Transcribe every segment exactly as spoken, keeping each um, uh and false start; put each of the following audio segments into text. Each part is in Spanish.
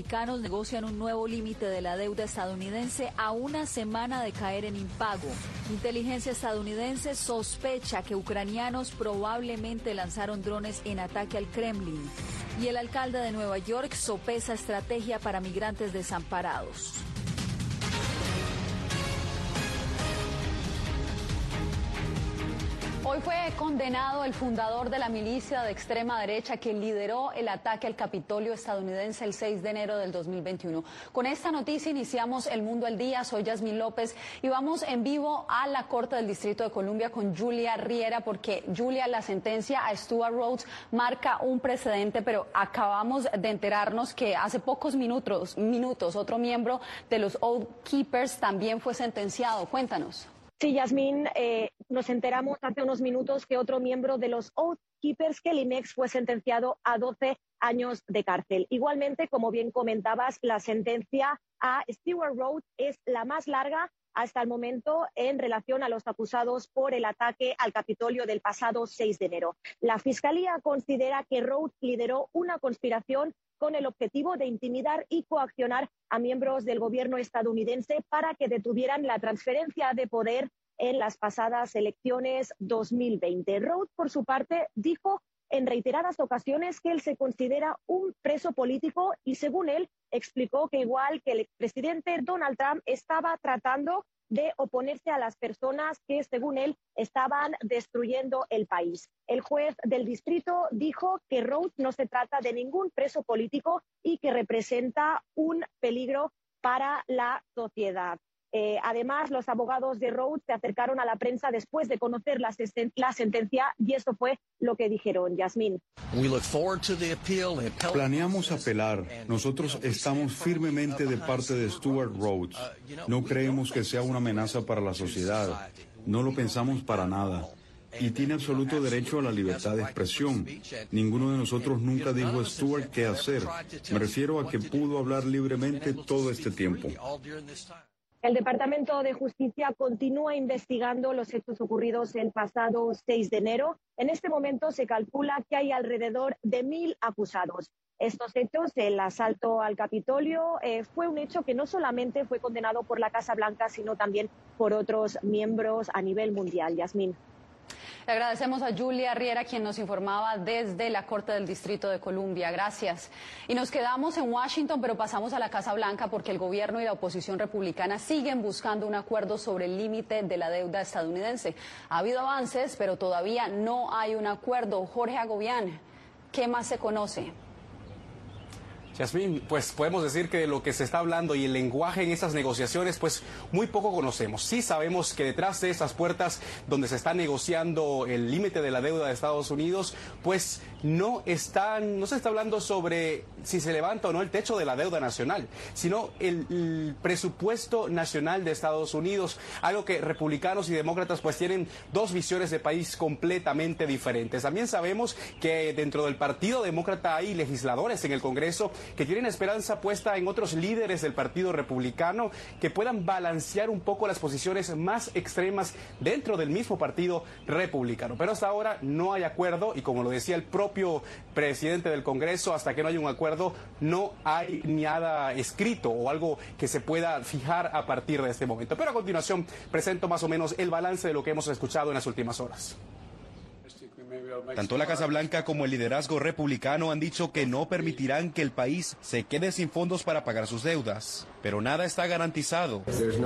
republicanos negocian un nuevo límite de la deuda estadounidense a una semana de caer en impago. Inteligencia estadounidense sospecha que ucranianos probablemente lanzaron drones en ataque al Kremlin. Y el alcalde de Nueva York sopesa estrategia para migrantes desamparados. Hoy fue condenado el fundador de la milicia de extrema derecha que lideró el ataque al Capitolio estadounidense el seis de enero del dos mil veintiuno. Con esta noticia iniciamos El Mundo al Día. Soy Yasmín López y vamos en vivo a la Corte del Distrito de Columbia con Julia Riera, porque Julia, la sentencia a Stewart Rhodes marca un precedente, pero acabamos de enterarnos que hace pocos minutos, minutos otro miembro de los Oath Keepers también fue sentenciado. Cuéntanos. Sí, Yasmín, eh, nos enteramos hace unos minutos que otro miembro de los Oath Keepers, Kelly Meeks, fue sentenciado a doce años de cárcel. Igualmente, como bien comentabas, la sentencia a Stewart Rhodes es la más larga hasta el momento en relación a los acusados por el ataque al Capitolio del pasado seis de enero. La Fiscalía considera que Rhodes lideró una conspiración con el objetivo de intimidar y coaccionar a miembros del gobierno estadounidense para que detuvieran la transferencia de poder en las pasadas elecciones dos mil veinte. Rhodes, por su parte, dijo en reiteradas ocasiones que él se considera un preso político y, según él, explicó que igual que el expresidente Donald Trump estaba tratando de oponerse a las personas que, según él, estaban destruyendo el país. El juez del distrito dijo que Rhodes no se trata de ningún preso político y que representa un peligro para la sociedad. Eh, además, los abogados de Rhodes se acercaron a la prensa después de conocer la, la sentencia y eso fue lo que dijeron. Yasmín. Planeamos apelar. Nosotros estamos firmemente de parte de Stewart Rhodes. No creemos que sea una amenaza para la sociedad. No lo pensamos para nada. Y tiene absoluto derecho a la libertad de expresión. Ninguno de nosotros nunca dijo a Stewart qué hacer. Me refiero a que pudo hablar libremente todo este tiempo. El Departamento de Justicia continúa investigando los hechos ocurridos el pasado seis de enero. En este momento se calcula que hay alrededor de mil acusados. Estos hechos, el asalto al Capitolio, eh, fue un hecho que no solamente fue condenado por la Casa Blanca, sino también por otros miembros a nivel mundial. Yasmín. Le agradecemos a Julia Riera, quien nos informaba desde la Corte del Distrito de Columbia. Gracias. Y nos quedamos en Washington, pero pasamos a la Casa Blanca porque el gobierno y la oposición republicana siguen buscando un acuerdo sobre el límite de la deuda estadounidense. Ha habido avances, pero todavía no hay un acuerdo. Jorge Agobián, ¿qué más se conoce? Yasmín, pues podemos decir que de lo que se está hablando y el lenguaje en esas negociaciones, pues muy poco conocemos. Sí sabemos que detrás de esas puertas donde se está negociando el límite de la deuda de Estados Unidos, pues no están, no se está hablando sobre si se levanta o no el techo de la deuda nacional, sino el, el presupuesto nacional de Estados Unidos, algo que republicanos y demócratas pues tienen dos visiones de país completamente diferentes. También sabemos que dentro del Partido Demócrata hay legisladores en el Congreso que tienen esperanza puesta en otros líderes del Partido Republicano que puedan balancear un poco las posiciones más extremas dentro del mismo Partido Republicano. Pero hasta ahora no hay acuerdo y, como lo decía el propio presidente del Congreso, hasta que no haya un acuerdo no hay nada escrito o algo que se pueda fijar a partir de este momento. Pero a continuación presento más o menos el balance de lo que hemos escuchado en las últimas horas. Tanto la Casa Blanca como el liderazgo republicano han dicho que no permitirán que el país se quede sin fondos para pagar sus deudas. Pero nada está garantizado.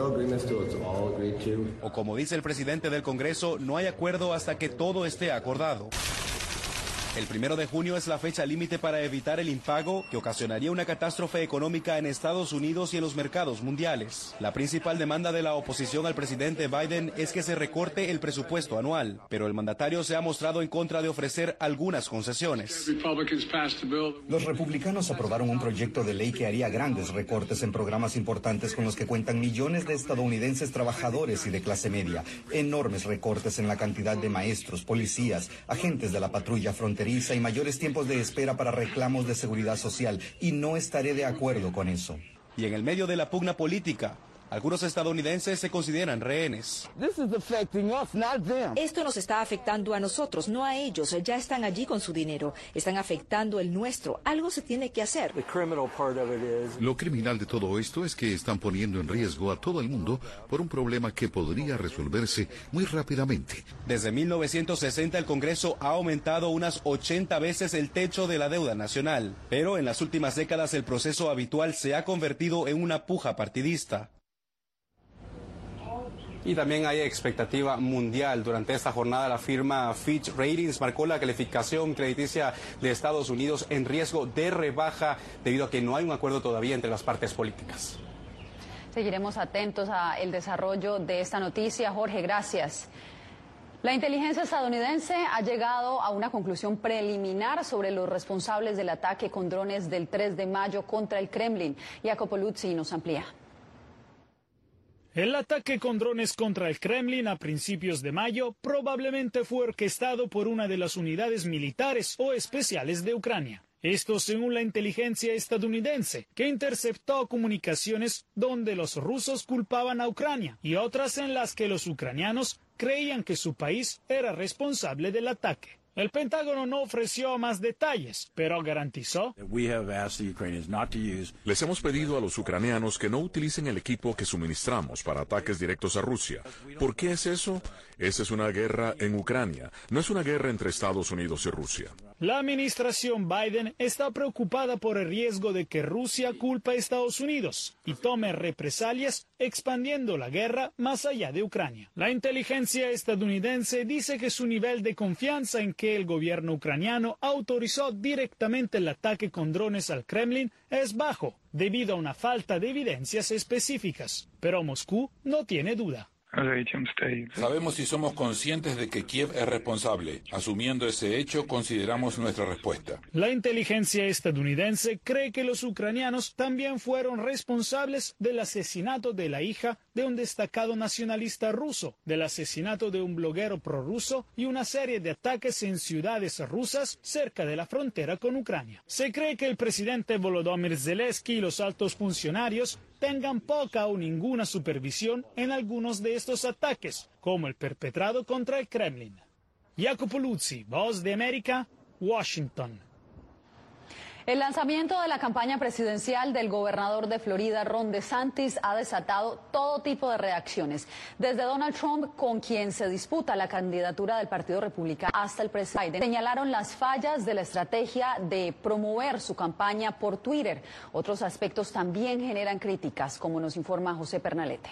O como dice el presidente del Congreso, no hay acuerdo hasta que todo esté acordado. El primero de junio es la fecha límite para evitar el impago que ocasionaría una catástrofe económica en Estados Unidos y en los mercados mundiales. La principal demanda de la oposición al presidente Biden es que se recorte el presupuesto anual, pero el mandatario se ha mostrado en contra de ofrecer algunas concesiones. Los republicanos aprobaron un proyecto de ley que haría grandes recortes en programas importantes con los que cuentan millones de estadounidenses trabajadores y de clase media. Enormes recortes en la cantidad de maestros, policías, agentes de la patrulla fronteriza y mayores tiempos de espera para reclamos de seguridad social, y no estaré de acuerdo con eso. Y en el medio de la pugna política, Algunos estadounidenses se consideran rehenes. Esto nos está afectando a nosotros, no a ellos. Ya están allí con su dinero. Están afectando el nuestro. Algo se tiene que hacer. Lo criminal de todo esto es que están poniendo en riesgo a todo el mundo por un problema que podría resolverse muy rápidamente. Desde mil novecientos sesenta el Congreso ha aumentado unas ochenta veces el techo de la deuda nacional, pero en las últimas décadas el proceso habitual se ha convertido en una puja partidista. Y también hay expectativa mundial. Durante esta jornada la firma Fitch Ratings marcó la calificación crediticia de Estados Unidos en riesgo de rebaja debido a que no hay un acuerdo todavía entre las partes políticas. Seguiremos atentos al desarrollo de esta noticia. Jorge, gracias. La inteligencia estadounidense ha llegado a una conclusión preliminar sobre los responsables del ataque con drones del tres de mayo contra el Kremlin. Jacopo Luzzi nos amplía. El ataque con drones contra el Kremlin a principios de mayo probablemente fue orquestado por una de las unidades militares o especiales de Ucrania. Esto según la inteligencia estadounidense, que interceptó comunicaciones donde los rusos culpaban a Ucrania y otras en las que los ucranianos creían que su país era responsable del ataque. El Pentágono no ofreció más detalles, pero garantizó: les hemos pedido a los ucranianos que no utilicen el equipo que suministramos para ataques directos a Rusia. ¿Por qué es eso? Esa es una guerra en Ucrania, no es una guerra entre Estados Unidos y Rusia. La administración Biden está preocupada por el riesgo de que Rusia culpe a Estados Unidos y tome represalias expandiendo la guerra más allá de Ucrania. La inteligencia estadounidense dice que su nivel de confianza en que el gobierno ucraniano autorizó directamente el ataque con drones al Kremlin es bajo, debido a una falta de evidencias específicas. Pero Moscú no tiene duda. Sabemos y somos conscientes de que Kiev es responsable. Asumiendo ese hecho, consideramos nuestra respuesta. La inteligencia estadounidense cree que los ucranianos también fueron responsables del asesinato de la hija de un destacado nacionalista ruso, del asesinato de un bloguero prorruso y una serie de ataques en ciudades rusas cerca de la frontera con Ucrania. Se cree que el presidente Volodymyr Zelensky y los altos funcionarios tengan poca o ninguna supervisión en algunos de estos ataques, como el perpetrado contra el Kremlin. Jacopo Luzzi, Voz de América, Washington. El lanzamiento de la campaña presidencial del gobernador de Florida, Ron DeSantis, ha desatado todo tipo de reacciones. Desde Donald Trump, con quien se disputa la candidatura del Partido Republicano, hasta el presidente Biden, señalaron las fallas de la estrategia de promover su campaña por Twitter. Otros aspectos también generan críticas, como nos informa José Pernalete.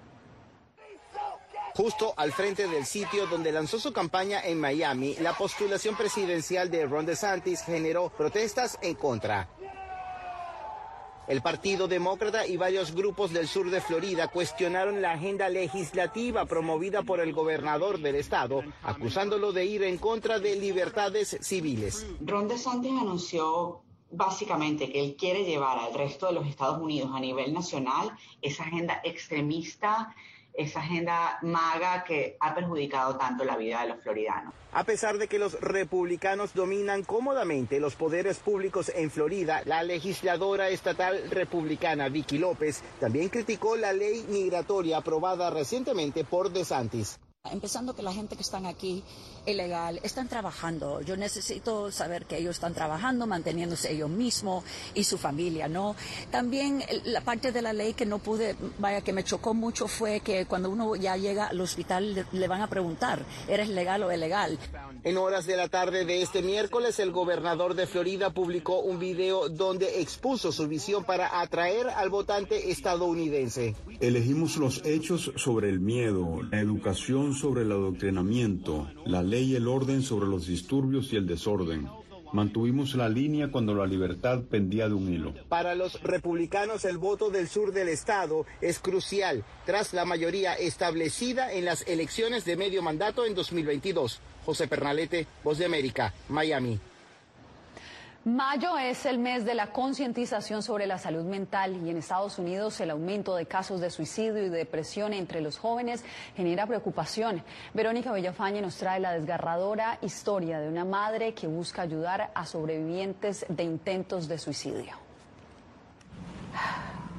Justo al frente del sitio donde lanzó su campaña en Miami, la postulación presidencial de Ron DeSantis generó protestas en contra. El Partido Demócrata y varios grupos del sur de Florida cuestionaron la agenda legislativa promovida por el gobernador del estado, acusándolo de ir en contra de libertades civiles. Ron DeSantis anunció básicamente que él quiere llevar al resto de los Estados Unidos a nivel nacional esa agenda extremista, esa agenda maga que ha perjudicado tanto la vida de los floridanos. A pesar de que los republicanos dominan cómodamente los poderes públicos en Florida, la legisladora estatal republicana Vicki López también criticó la ley migratoria aprobada recientemente por DeSantis. Empezando que la gente que están aquí ilegal están trabajando. Yo necesito saber que ellos están trabajando, manteniéndose ellos mismos y su familia, ¿no? También la parte de la ley que no pude, vaya, que me chocó mucho fue que cuando uno ya llega al hospital le, le van a preguntar, ¿eres legal o ilegal? En horas de la tarde de este miércoles, el gobernador de Florida publicó un video donde expuso su visión para atraer al votante estadounidense. Elegimos los hechos sobre el miedo, la educación sobre el adoctrinamiento, la ley y el orden sobre los disturbios y el desorden. Mantuvimos la línea cuando la libertad pendía de un hilo. Para los republicanos, el voto del sur del estado es crucial, tras la mayoría establecida en las elecciones de medio mandato en dos mil veintidós. José Pernalete, Voz de América, Miami. Mayo es el mes de la concientización sobre la salud mental y en Estados Unidos el aumento de casos de suicidio y depresión entre los jóvenes genera preocupación. Verónica Villafañe nos trae la desgarradora historia de una madre que busca ayudar a sobrevivientes de intentos de suicidio.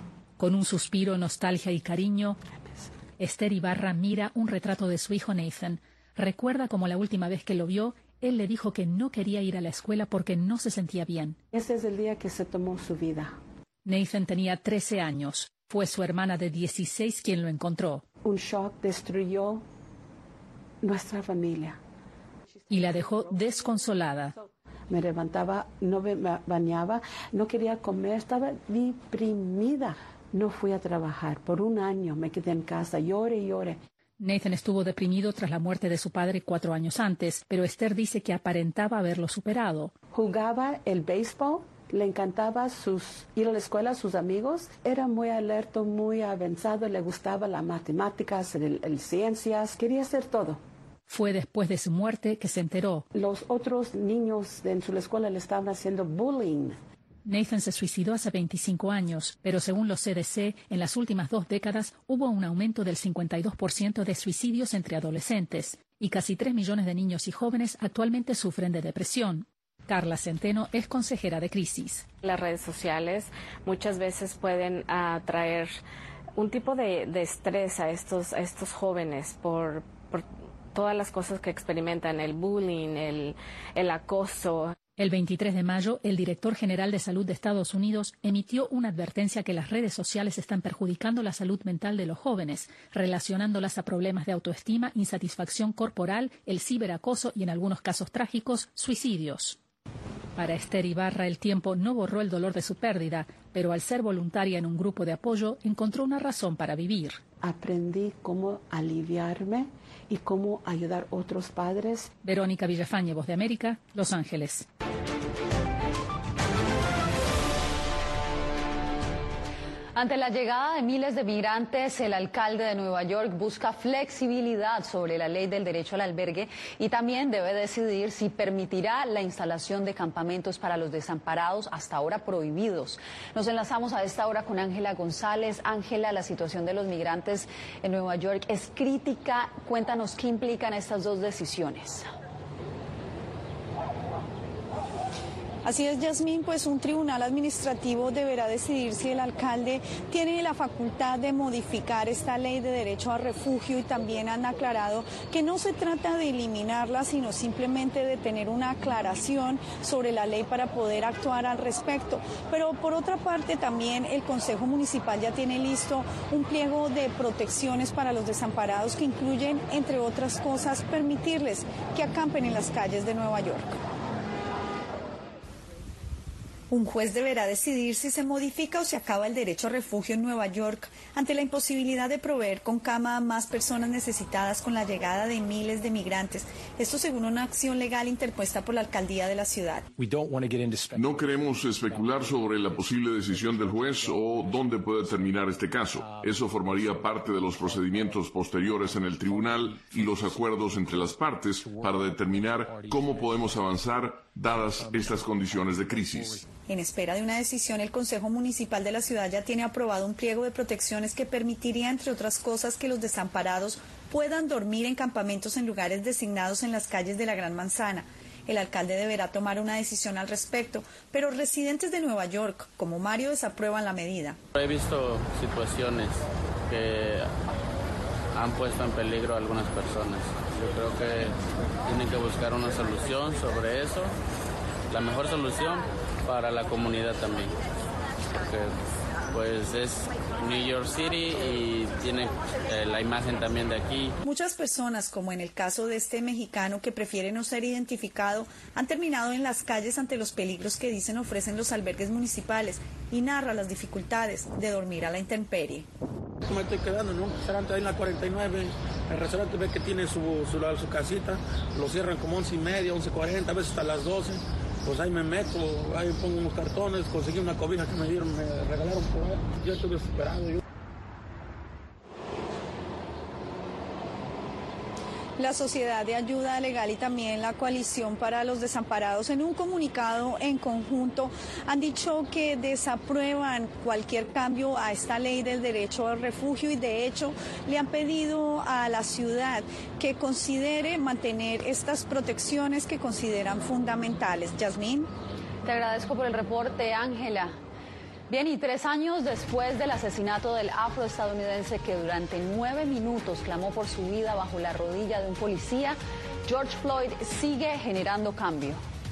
Con un suspiro, nostalgia y cariño, Esther Ibarra mira un retrato de su hijo Nathan. Recuerda como la última vez que lo vio, él le dijo que no quería ir a la escuela porque no se sentía bien. Ese es el día que se tomó su vida. Nathan tenía trece años. Fue su hermana de dieciséis quien lo encontró. Un shock destruyó nuestra familia. Y la dejó desconsolada. Me levantaba, no me bañaba, no quería comer, estaba deprimida. No fui a trabajar. Por un año me quedé en casa, lloré y lloré. Nathan estuvo deprimido tras la muerte de su padre cuatro años antes, pero Esther dice que aparentaba haberlo superado. Jugaba el béisbol, le encantaba sus, ir a la escuela a sus amigos. Era muy alerta, muy avanzado, le gustaba las matemáticas, el, el ciencias, quería hacer todo. Fue después de su muerte que se enteró. Los otros niños en su escuela le estaban haciendo bullying. Nathan se suicidó hace veinticinco años, pero según los C D C, en las últimas dos décadas hubo un aumento del cincuenta y dos por ciento de suicidios entre adolescentes, y casi tres millones de niños y jóvenes actualmente sufren de depresión. Carla Centeno es consejera de crisis. Las redes sociales muchas veces pueden atraer un tipo de, de estrés a estos, a estos jóvenes por, por todas las cosas que experimentan, el bullying, el, el acoso. El veintitrés de mayo, el director general de Salud de Estados Unidos emitió una advertencia que las redes sociales están perjudicando la salud mental de los jóvenes, relacionándolas a problemas de autoestima, insatisfacción corporal, el ciberacoso y, en algunos casos trágicos, suicidios. Para Esther Ibarra, el tiempo no borró el dolor de su pérdida, pero al ser voluntaria en un grupo de apoyo, encontró una razón para vivir. Aprendí cómo aliviarme y cómo ayudar a otros padres. Verónica Villafañe, Voz de América, Los Ángeles. Ante la llegada de miles de migrantes, el alcalde de Nueva York busca flexibilidad sobre la ley del derecho al albergue y también debe decidir si permitirá la instalación de campamentos para los desamparados hasta ahora prohibidos. Nos enlazamos a esta hora con Ángela González. Ángela, la situación de los migrantes en Nueva York es crítica. Cuéntanos qué implican estas dos decisiones. Así es, Yasmín, pues un tribunal administrativo deberá decidir si el alcalde tiene la facultad de modificar esta ley de derecho a refugio, y también han aclarado que no se trata de eliminarla, sino simplemente de tener una aclaración sobre la ley para poder actuar al respecto. Pero por otra parte también el Consejo Municipal ya tiene listo un pliego de protecciones para los desamparados que incluyen, entre otras cosas, permitirles que acampen en las calles de Nueva York. Un juez deberá decidir si se modifica o se acaba el derecho a refugio en Nueva York ante la imposibilidad de proveer con cama a más personas necesitadas con la llegada de miles de migrantes. Esto según una acción legal interpuesta por la alcaldía de la ciudad. No queremos especular sobre la posible decisión del juez o dónde puede terminar este caso. Eso formaría parte de los procedimientos posteriores en el tribunal y los acuerdos entre las partes para determinar cómo podemos avanzar dadas estas condiciones de crisis. En espera de una decisión, el Consejo Municipal de la ciudad ya tiene aprobado un pliego de protecciones que permitiría, entre otras cosas, que los desamparados puedan dormir en campamentos en lugares designados en las calles de la Gran Manzana. El alcalde deberá tomar una decisión al respecto, pero residentes de Nueva York, como Mario, desaprueban la medida. He visto situaciones que han puesto en peligro a algunas personas. Yo creo que tienen que buscar una solución sobre eso, la mejor solución para la comunidad también, porque pues es New York City y tiene eh, la imagen también de aquí. Muchas personas, como en el caso de este mexicano que prefiere no ser identificado, han terminado en las calles ante los peligros que dicen ofrecen los albergues municipales, y narra las dificultades de dormir a la intemperie. Me estoy quedando en un restaurante ahí en la cuarenta y nueve, el restaurante ve que tiene su, su, su casita, lo cierran como once y media, once cuarenta, a veces hasta las doce. Pues ahí me meto, ahí pongo unos cartones, conseguí una cobija que me dieron, me regalaron por ahí. Yo estuve desesperado. Yo... La Sociedad de Ayuda Legal y también la Coalición para los Desamparados, en un comunicado en conjunto, han dicho que desaprueban cualquier cambio a esta ley del derecho al refugio, y de hecho le han pedido a la ciudad que considere mantener estas protecciones que consideran fundamentales. Yasmín. Te agradezco por el reporte, Ángela. Bien, y tres años después del asesinato del afroestadounidense que durante nueve minutos clamó por su vida bajo la rodilla de un policía, George Floyd sigue generando cambio.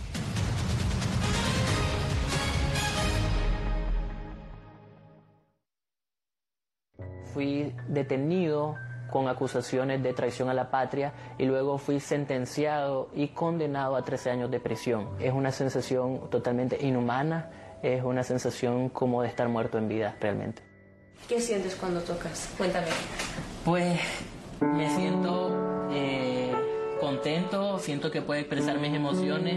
Fui detenido con acusaciones de traición a la patria y luego fui sentenciado y condenado a trece años de prisión. Es una sensación totalmente inhumana, es una sensación como de estar muerto en vida realmente. ¿Qué sientes cuando tocas? Cuéntame. Pues me siento eh, contento, siento que puedo expresar mis emociones.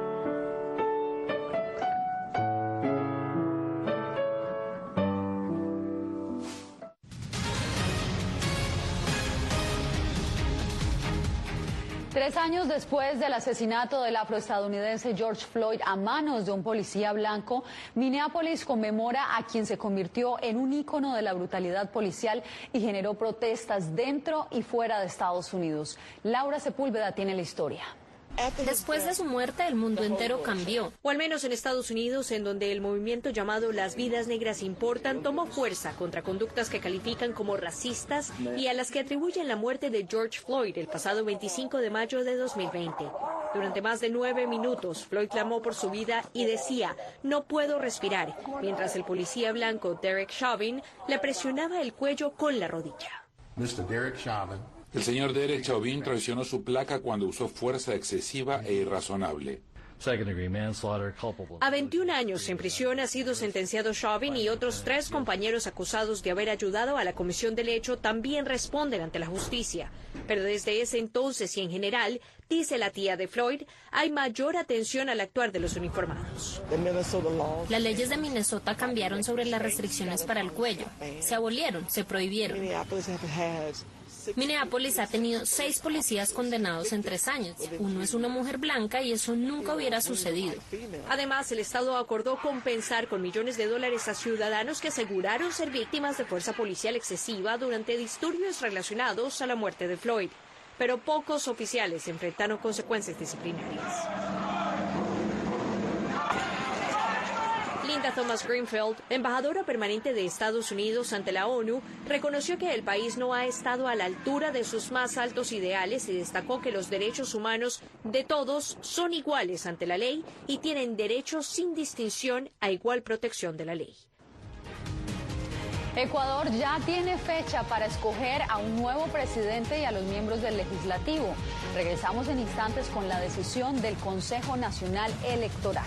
Tres años después del asesinato del afroestadounidense George Floyd a manos de un policía blanco, Minneapolis conmemora a quien se convirtió en un ícono de la brutalidad policial y generó protestas dentro y fuera de Estados Unidos. Laura Sepúlveda tiene la historia. Después de su muerte, el mundo entero cambió. O al menos en Estados Unidos, en donde el movimiento llamado Las Vidas Negras Importan tomó fuerza contra conductas que califican como racistas y a las que atribuyen la muerte de George Floyd el pasado veinticinco de mayo de dos mil veinte. Durante más de nueve minutos, Floyd clamó por su vida y decía, no puedo respirar, mientras el policía blanco Derek Chauvin le presionaba el cuello con la rodilla. mister Derek Chauvin. El señor Derek Chauvin traicionó su placa cuando usó fuerza excesiva e irrazonable. A veintiún años en prisión ha sido sentenciado Chauvin y otros tres compañeros acusados de haber ayudado a la comisión del hecho también responden ante la justicia. Pero desde ese entonces y en general, dice la tía de Floyd, hay mayor atención al actuar de los uniformados. Las leyes de Minnesota cambiaron sobre las restricciones para el cuello. Se abolieron, se prohibieron. Minneapolis ha tenido seis policías condenados en tres años. Uno es una mujer blanca y eso nunca hubiera sucedido. Además, el Estado acordó compensar con millones de dólares a ciudadanos que aseguraron ser víctimas de fuerza policial excesiva durante disturbios relacionados a la muerte de Floyd. Pero pocos oficiales enfrentaron consecuencias disciplinarias. Linda Thomas Greenfield, embajadora permanente de Estados Unidos ante la ONU, reconoció que el país no ha estado a la altura de sus más altos ideales y destacó que los derechos humanos de todos son iguales ante la ley y tienen derechos sin distinción a igual protección de la ley. Ecuador ya tiene fecha para escoger a un nuevo presidente y a los miembros del legislativo. Regresamos en instantes con la decisión del Consejo Nacional Electoral.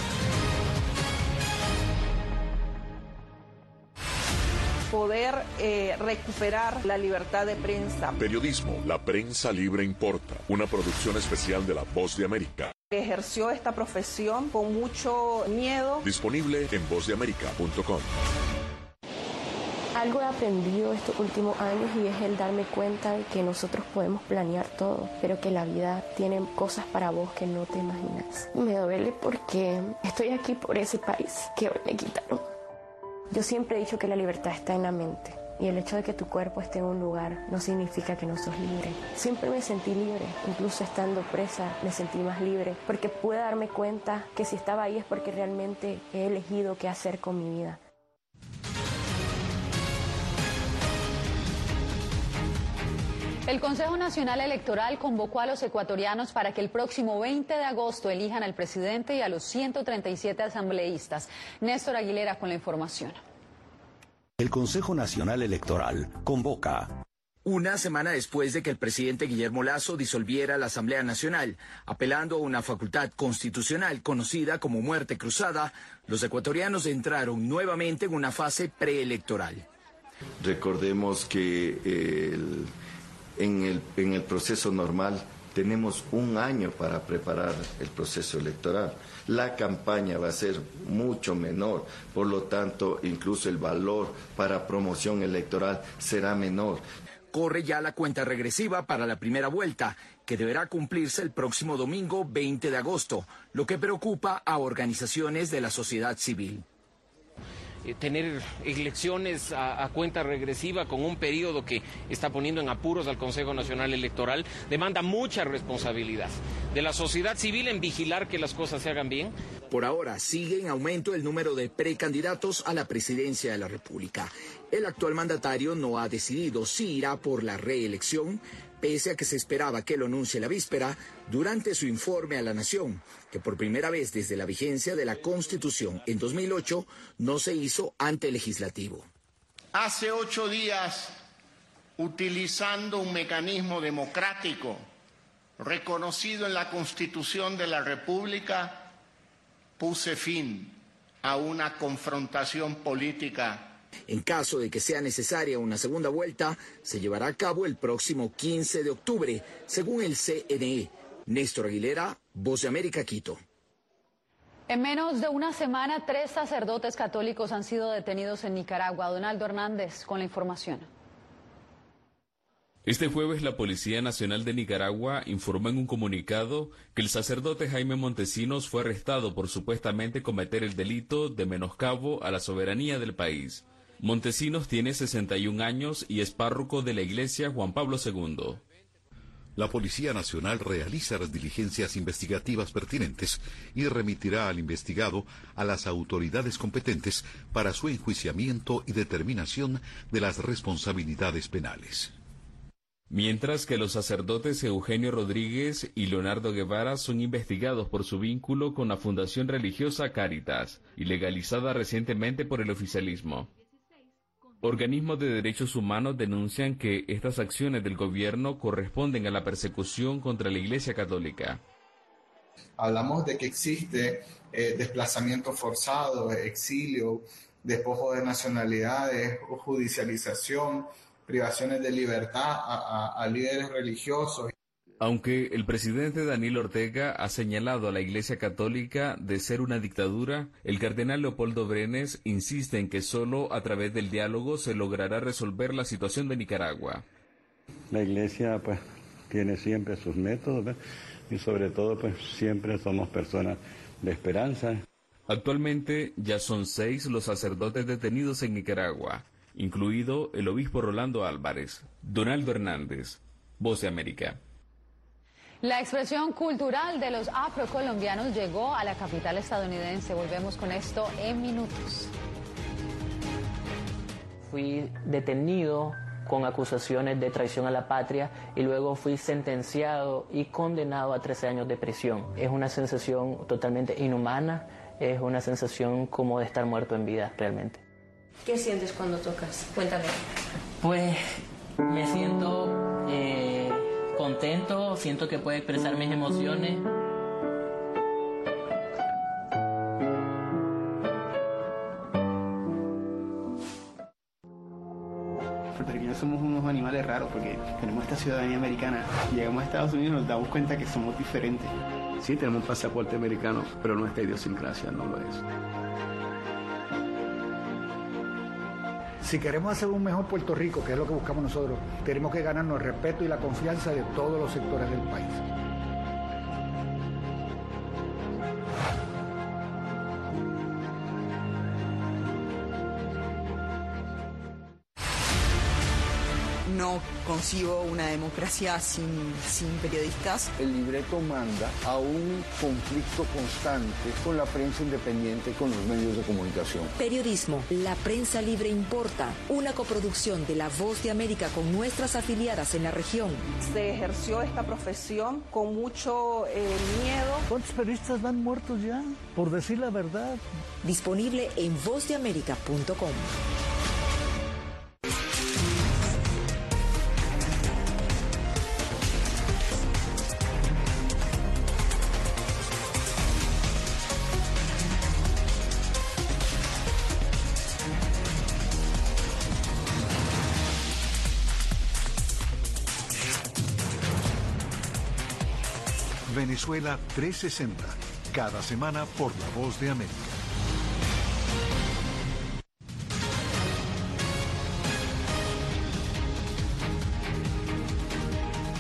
Poder eh, recuperar la libertad de prensa. Periodismo, la prensa libre importa. Una producción especial de La Voz de América. Ejerció esta profesión con mucho miedo. Disponible en voz de américa punto com. Algo he aprendido estos últimos años y es el darme cuenta de que nosotros podemos planear todo, pero que la vida tiene cosas para vos que no te imaginas. Me duele porque estoy aquí por ese país que hoy me quitaron. Yo siempre he dicho que la libertad está en la mente y el hecho de que tu cuerpo esté en un lugar no significa que no sos libre. Siempre me sentí libre, incluso estando presa me sentí más libre porque pude darme cuenta que si estaba ahí es porque realmente he elegido qué hacer con mi vida. El Consejo Nacional Electoral convocó a los ecuatorianos para que el próximo veinte de agosto elijan al presidente y a los ciento treinta y siete asambleístas. Néstor Aguilera con la información. El Consejo Nacional Electoral convoca. Una semana después de que el presidente Guillermo Lasso disolviera la Asamblea Nacional, apelando a una facultad constitucional conocida como muerte cruzada, los ecuatorianos entraron nuevamente en una fase preelectoral. Recordemos que el... En el, en el proceso normal tenemos un año para preparar el proceso electoral. La campaña va a ser mucho menor, por lo tanto, incluso el valor para promoción electoral será menor. Corre ya la cuenta regresiva para la primera vuelta, que deberá cumplirse el próximo domingo veinte de agosto, lo que preocupa a organizaciones de la sociedad civil. eh, tener elecciones a, a cuenta regresiva con un periodo que está poniendo en apuros al Consejo Nacional Electoral demanda mucha responsabilidad de la sociedad civil en vigilar que las cosas se hagan bien. Por ahora sigue en aumento el número de precandidatos a la presidencia de la República. El actual mandatario no ha decidido si irá por la reelección, pese a que se esperaba que lo anuncie la víspera durante su informe a la Nación, que por primera vez desde la vigencia de la Constitución en dos mil ocho no se hizo ante el Legislativo. Hace ocho días, utilizando un mecanismo democrático reconocido en la Constitución de la República, puse fin a una confrontación política. En caso de que sea necesaria una segunda vuelta, se llevará a cabo el próximo quince de octubre, según el C N E. Néstor Aguilera, Voz de América, Quito. En menos de una semana, tres sacerdotes católicos han sido detenidos en Nicaragua. Donaldo Hernández con la información. Este jueves la Policía Nacional de Nicaragua informó en un comunicado que el sacerdote Jaime Montesinos fue arrestado por supuestamente cometer el delito de menoscabo a la soberanía del país. Montesinos tiene sesenta y un años y es párroco de la Iglesia Juan Pablo segundo. La Policía Nacional realiza las diligencias investigativas pertinentes y remitirá al investigado a las autoridades competentes para su enjuiciamiento y determinación de las responsabilidades penales. Mientras que los sacerdotes Eugenio Rodríguez y Leonardo Guevara son investigados por su vínculo con la Fundación Religiosa Cáritas, ilegalizada recientemente por el oficialismo. Organismos de derechos humanos denuncian que estas acciones del gobierno corresponden a la persecución contra la Iglesia Católica. Hablamos de que existe eh, desplazamiento forzado, exilio, despojo de nacionalidades, judicialización, privaciones de libertad a, a, a líderes religiosos. Aunque el presidente Daniel Ortega ha señalado a la Iglesia Católica de ser una dictadura, el cardenal Leopoldo Brenes insiste en que solo a través del diálogo se logrará resolver la situación de Nicaragua. La Iglesia pues tiene siempre sus métodos, ¿verdad? Y sobre todo pues siempre somos personas de esperanza. Actualmente ya son seis los sacerdotes detenidos en Nicaragua, incluido el obispo Rolando Álvarez. Donaldo Hernández, Voz de América. La expresión cultural de los afrocolombianos llegó a la capital estadounidense. Volvemos con esto en minutos. Fui detenido con acusaciones de traición a la patria y luego fui sentenciado y condenado a trece años de prisión. Es una sensación totalmente inhumana, es una sensación como de estar muerto en vida realmente. ¿Qué sientes cuando tocas? Cuéntame. Pues me siento eh, contento, siento que puedo expresar mis emociones. Puertorriqueños somos unos animales raros porque tenemos esta ciudadanía americana. Llegamos a Estados Unidos y nos damos cuenta que somos diferentes. Sí, tenemos un pasaporte americano, pero nuestra idiosincrasia no lo es. Si queremos hacer un mejor Puerto Rico, que es lo que buscamos nosotros, tenemos que ganarnos el respeto y la confianza de todos los sectores del país. No concibo una democracia sin, sin periodistas. El libreto manda a un conflicto constante con la prensa independiente, con los medios de comunicación. Periodismo, la prensa libre importa. Una coproducción de La Voz de América con nuestras afiliadas en la región. Se ejerció esta profesión con mucho eh, miedo. ¿Cuántos periodistas van muertos ya? Por decir la verdad. Disponible en voz de américa punto com. Venezuela trescientos sesenta, cada semana por La Voz de América.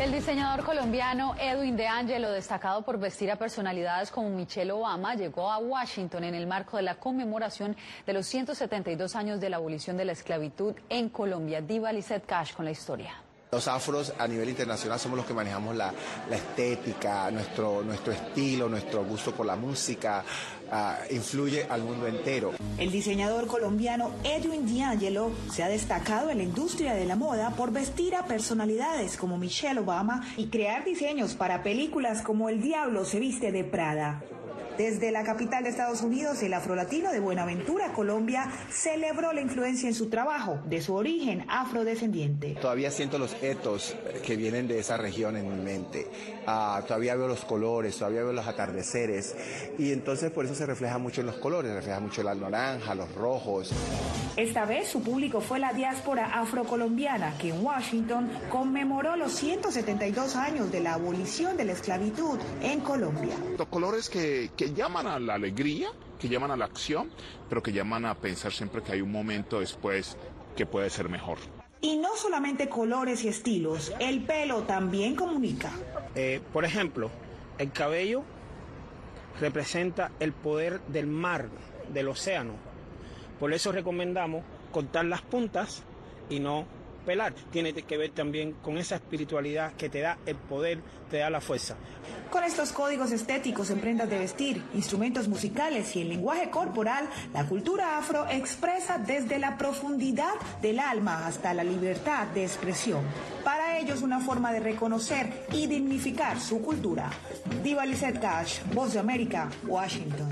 El diseñador colombiano Edwin De Angelo, destacado por vestir a personalidades como Michelle Obama, llegó a Washington en el marco de la conmemoración de los ciento setenta y dos años de la abolición de la esclavitud en Colombia. Diva Lizeth Cash con la historia. Los afros a nivel internacional somos los que manejamos la, la estética, nuestro, nuestro estilo, nuestro gusto por la música, uh, influye al mundo entero. El diseñador colombiano Edwin De Angelo se ha destacado en la industria de la moda por vestir a personalidades como Michelle Obama y crear diseños para películas como El Diablo se viste de Prada. Desde la capital de Estados Unidos, el afrolatino de Buenaventura, Colombia, celebró la influencia en su trabajo de su origen afrodescendiente. Todavía siento los etos que vienen de esa región en mi mente. Uh, todavía veo los colores, todavía veo los atardeceres. Y entonces por eso se refleja mucho en los colores, se refleja mucho la naranja, los rojos. Esta vez su público fue la diáspora afrocolombiana, que en Washington conmemoró los ciento setenta y dos años de la abolición de la esclavitud en Colombia. Los colores que, que llaman a la alegría, que llaman a la acción, pero que llaman a pensar siempre que hay un momento después que puede ser mejor. Y no solamente colores y estilos, el pelo también comunica. Eh, por ejemplo, el cabello representa el poder del mar, del océano. Por eso recomendamos cortar las puntas y no pelar. Tiene que ver también con esa espiritualidad que te da el poder, te da la fuerza. Con estos códigos estéticos en prendas de vestir, instrumentos musicales y el lenguaje corporal, la cultura afro expresa desde la profundidad del alma hasta la libertad de expresión. Para ellos una forma de reconocer y dignificar su cultura. Diva Lizeth Cash, Voz de América, Washington.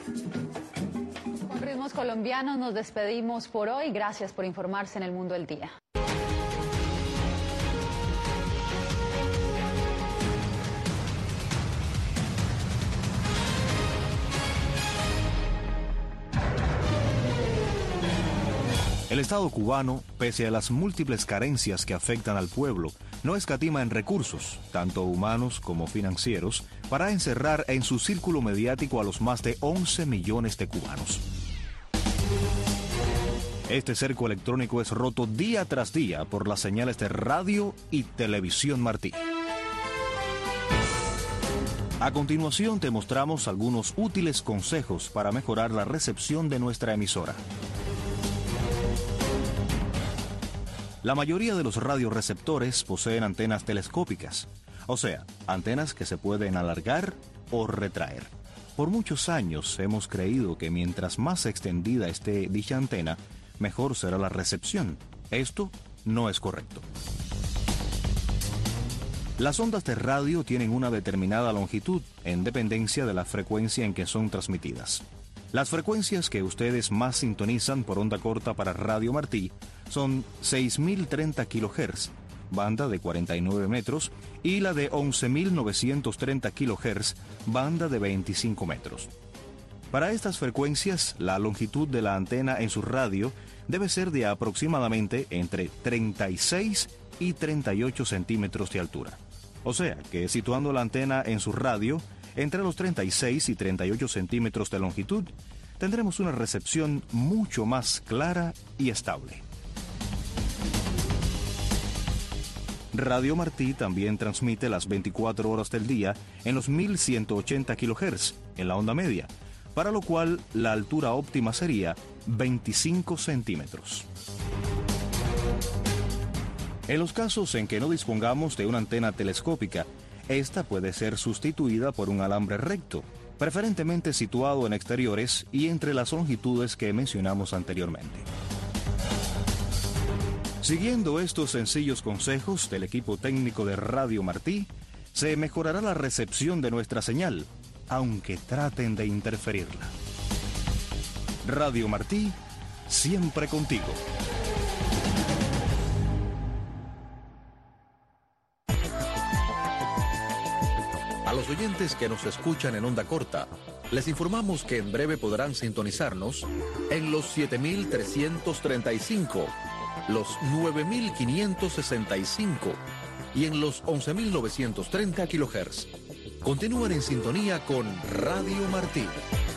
Con ritmos colombianos nos despedimos por hoy. Gracias por informarse en El Mundo del Día. El Estado cubano, pese a las múltiples carencias que afectan al pueblo, no escatima en recursos, tanto humanos como financieros, para encerrar en su círculo mediático a los más de once millones de cubanos. Este cerco electrónico es roto día tras día por las señales de radio y televisión Martí. A continuación te mostramos algunos útiles consejos para mejorar la recepción de nuestra emisora. La mayoría de los radioreceptores poseen antenas telescópicas, o sea, antenas que se pueden alargar o retraer. Por muchos años hemos creído que mientras más extendida esté dicha antena, mejor será la recepción. Esto no es correcto. Las ondas de radio tienen una determinada longitud en dependencia de la frecuencia en que son transmitidas. Las frecuencias que ustedes más sintonizan por onda corta para Radio Martí son seis mil treinta kilohertz, banda de cuarenta y nueve metros, y la de once mil novecientos treinta kilohertz, banda de veinticinco metros. Para estas frecuencias, la longitud de la antena en su radio debe ser de aproximadamente entre treinta y seis y treinta y ocho centímetros de altura. O sea que situando la antena en su radio entre los treinta y seis y treinta y ocho centímetros de longitud, tendremos una recepción mucho más clara y estable. Radio Martí también transmite las veinticuatro horas del día en los mil ciento ochenta kilohertz en la onda media, para lo cual la altura óptima sería veinticinco centímetros. En los casos en que no dispongamos de una antena telescópica, esta puede ser sustituida por un alambre recto, preferentemente situado en exteriores y entre las longitudes que mencionamos anteriormente. Siguiendo estos sencillos consejos del equipo técnico de Radio Martí, se mejorará la recepción de nuestra señal, aunque traten de interferirla. Radio Martí, siempre contigo. A los oyentes que nos escuchan en onda corta, les informamos que en breve podrán sintonizarnos en los siete mil trescientos treinta y cinco, los nueve mil quinientos sesenta y cinco y en los once mil novecientos treinta kilohertz. Continúen en sintonía con Radio Martí.